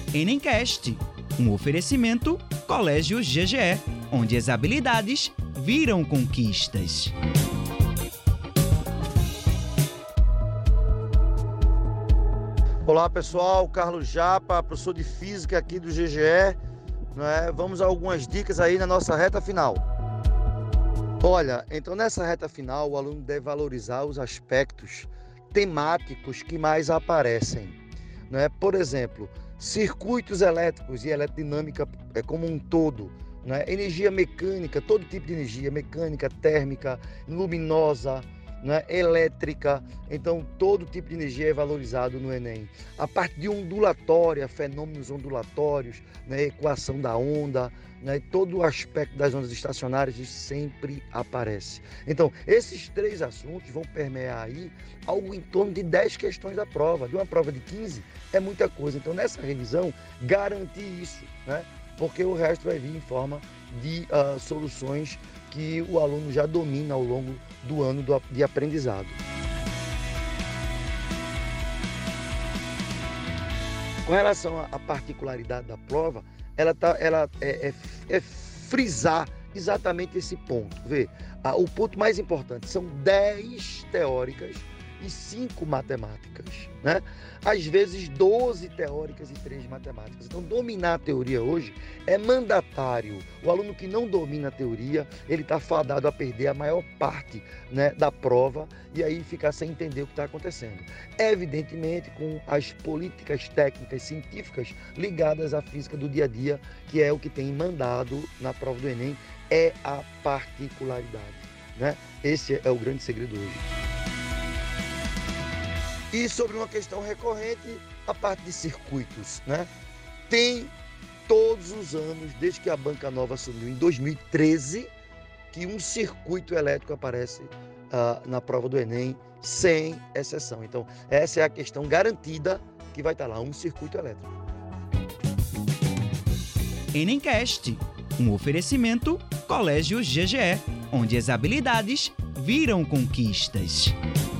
Enemcast, um oferecimento Colégio GGE, onde as habilidades viram conquistas. Olá pessoal, Carlos Japa, professor de Física aqui do GGE. Vamos a algumas dicas aí na nossa reta final. Olha, então nessa reta final o aluno deve valorizar os aspectos temáticos que mais aparecem. Por exemplo, circuitos elétricos e eletrodinâmica como um todo. Energia mecânica, todo tipo de energia, mecânica, térmica, luminosa, elétrica. Então todo tipo de energia é valorizado no Enem. A parte de ondulatória, fenômenos ondulatórios, equação da onda, todo o aspecto das ondas estacionárias, isso sempre aparece. Então esses três assuntos vão permear aí algo em torno de 10 questões da prova. De uma prova de 15 é muita coisa. Então nessa revisão, garantir isso, porque o resto vai vir em forma de soluções que o aluno já domina ao longo do ano de aprendizado. Com relação à particularidade da prova, ela é frisar exatamente esse ponto. O ponto mais importante são 10 teóricas e 5 matemáticas, Às vezes 12 teóricas e 3 matemáticas. Então dominar a teoria hoje é mandatário. O aluno que não domina a teoria, ele está fadado a perder a maior parte, da prova e aí ficar sem entender o que está acontecendo. Evidentemente com as políticas técnicas científicas ligadas à física do dia a dia, que é o que tem mandado na prova do Enem, é a particularidade, Esse é o grande segredo hoje. E sobre uma questão recorrente, a parte de circuitos, Tem todos os anos, desde que a Banca Nova assumiu em 2013, que um circuito elétrico aparece na prova do Enem, sem exceção. Então, essa é a questão garantida que vai estar lá, um circuito elétrico. Enemcast, um oferecimento Colégio GGE, onde as habilidades viram conquistas.